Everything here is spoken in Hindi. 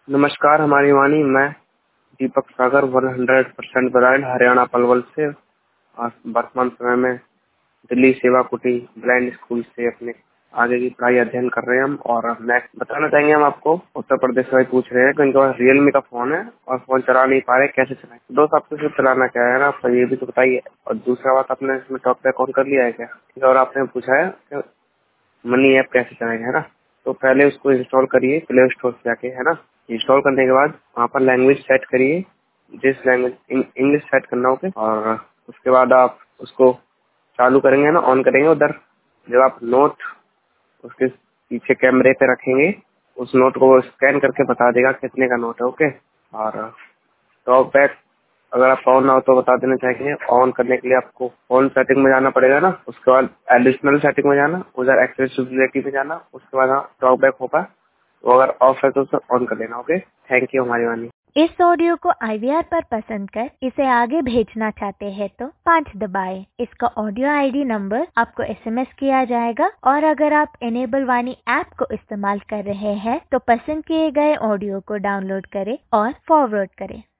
नमस्कार, हमारी वाणी। मैं दीपक सागर 100% ब्रांड हरियाणा पलवल से वर्तमान समय में दिल्ली सेवा कुटी ब्लाइंड स्कूल से अपने आगे की पढ़ाई अध्ययन कर रहे हैं हम। और मैं बताना चाहेंगे, हम आपको उत्तर प्रदेश वाले पूछ रहे हैं कि उनके पास रियलमी का फोन है और फोन चला नहीं पा रहे, कैसे चलाएं। दोस्त, आपको सिर्फ चलाना क्या है ना, आपको ये भी तो बताइए। और दूसरा बात, आपने इसमें टॉक पे अकाउंट कर लिया है क्या? ठीक है। और आपने पूछा है कि मनी ऐप कैसे चलाएंगे, है ना। तो पहले उसको इंस्टॉल करिए प्ले स्टोर से जाके, है ना। इंस्टॉल करने के बाद वहाँ पर लैंग्वेज सेट करिए, जिस लैंग्वेज इंग्लिश सेट करना होगा। और उसके बाद आप उसको चालू करेंगे ना, ऑन करेंगे। उधर जब आप नोट उसके पीछे कैमरे पे रखेंगे, उस नोट को वो स्कैन करके बता देगा कितने का नोट है। ओके। और टॉक बैक अगर आप ऑन ना हो तो बता देना चाहिए। ऑन करने के लिए आपको फोन सेटिंग में जाना पड़ेगा ना, उसके बाद एडिशनल सेटिंग में जाना, उधर एक्सेसिबिलिटी में जाना, उसके बाद टॉक बैक होगा। तो अगर ऑफ है तो उसे ऑन कर लेना। ओके, थैंक यू हमारी वाणी। इस ऑडियो को IVR पर पसंद कर इसे आगे भेजना चाहते हैं तो 5 दबाएं। इसका ऑडियो ID नंबर आपको SMS किया जाएगा। और अगर आप इनेबल वाणी ऐप को इस्तेमाल कर रहे हैं तो पसंद किए गए ऑडियो को डाउनलोड करें और फॉरवर्ड करें।